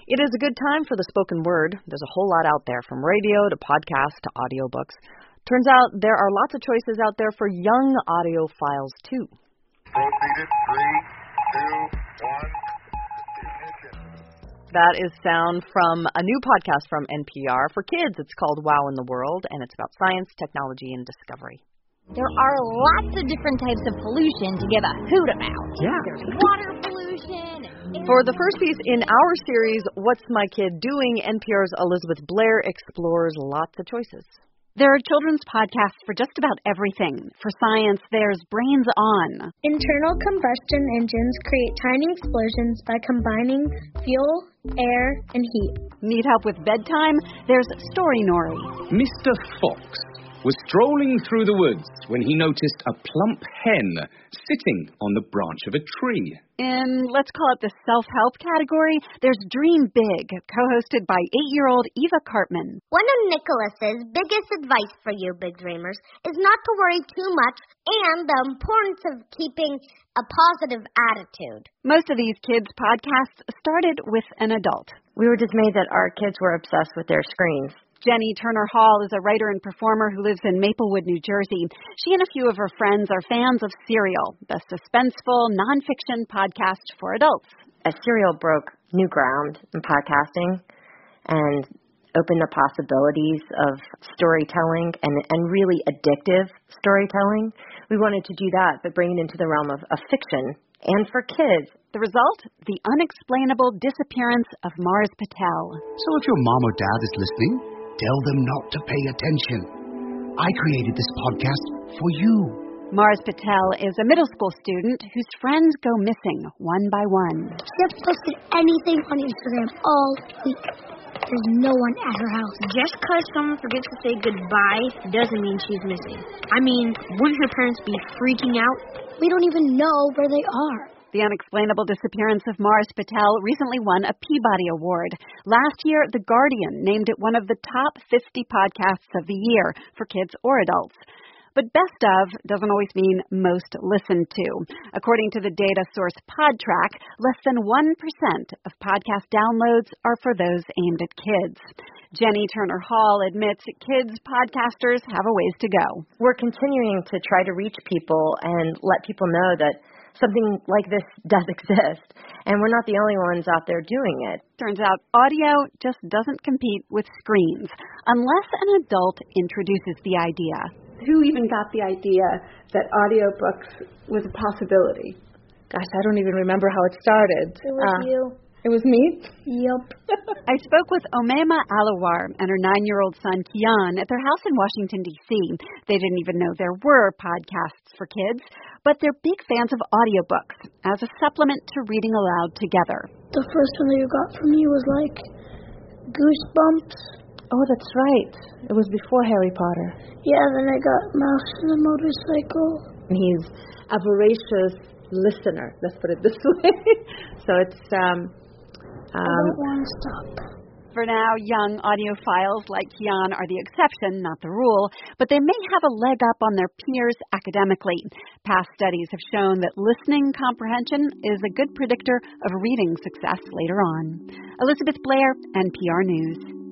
It is a good time for the spoken word. There's a whole lot out there, from radio to podcasts to audiobooks. Turns out there are lots of choices out there for young audiophiles, too. Proceeded. 3, 2, 1. That is sound from a new podcast from NPR for kids. It's called Wow in the World, and it's about science, technology, and discovery. There are lots of different types of pollution to give a hoot about. Yeah. There's water pollution. For the first piece in our series, What's My Kid Doing?, NPR's Elizabeth Blair explores lots of choices. There are children's podcasts for just about everything. For science, there's Brains On. Internal combustion engines create tiny explosions by combining fuel, air, and heat. Need help with bedtime? There's Story Nori. Mr. Fox was strolling through the woods when he noticed a plump hen sitting on the branch of a tree. In, let's call it the self-help category, there's Dream Big, co-hosted by 8-year-old Eva Cartman. One of Nicholas's biggest advice for you big dreamers is not to worry too much and the importance of keeping a positive attitude. Most of these kids' podcasts started with an adult. We were dismayed that our kids were obsessed with their screens. Jenny Turner Hall is a writer and performer who lives in Maplewood, New Jersey. She and a few of her friends are fans of Serial, the suspenseful, nonfiction podcast for adults. Serial broke new ground in podcasting and opened the possibilities of storytelling and really addictive storytelling. We wanted to do that, but bring it into the realm of fiction and for kids. The result? The unexplainable disappearance of Mars Patel. So if your mom or dad is listening, tell them not to pay attention. I created this podcast for you. Mars Patel is a middle school student whose friends go missing one by one. She hasn't posted anything on Instagram all week. There's no one at her house. Just because someone forgets to say goodbye doesn't mean she's missing. I mean, wouldn't her parents be freaking out? We don't even know where they are. The unexplainable disappearance of Mars Patel recently won a Peabody Award. Last year, The Guardian named it one of the top 50 podcasts of the year for kids or adults. But best of doesn't always mean most listened to. According to the data source Podtrac, less than 1% of podcast downloads are for those aimed at kids. Jenny Turner Hall admits kids podcasters have a ways to go. We're continuing to try to reach people and let people know that something like this does exist, and we're not the only ones out there doing it. Turns out audio just doesn't compete with screens unless an adult introduces the idea. Who even got the idea that audiobooks was a possibility? Gosh, I don't even remember how it started. It was you. It was me? Yep. I spoke with Omema Alawar and her 9-year-old son, Kian, at their house in Washington, D.C. They didn't even know there were podcasts for kids, but they're big fans of audiobooks as a supplement to reading aloud together. The first one that you got from me was like Goosebumps. Oh, that's right. It was before Harry Potter. Yeah, then I got Mouse and the Motorcycle. He's a voracious listener, let's put it this way. So it's I don't want to stop. For now, young audiophiles like Kian are the exception, not the rule, but they may have a leg up on their peers academically. Past studies have shown that listening comprehension is a good predictor of reading success later on. Elizabeth Blair, NPR News.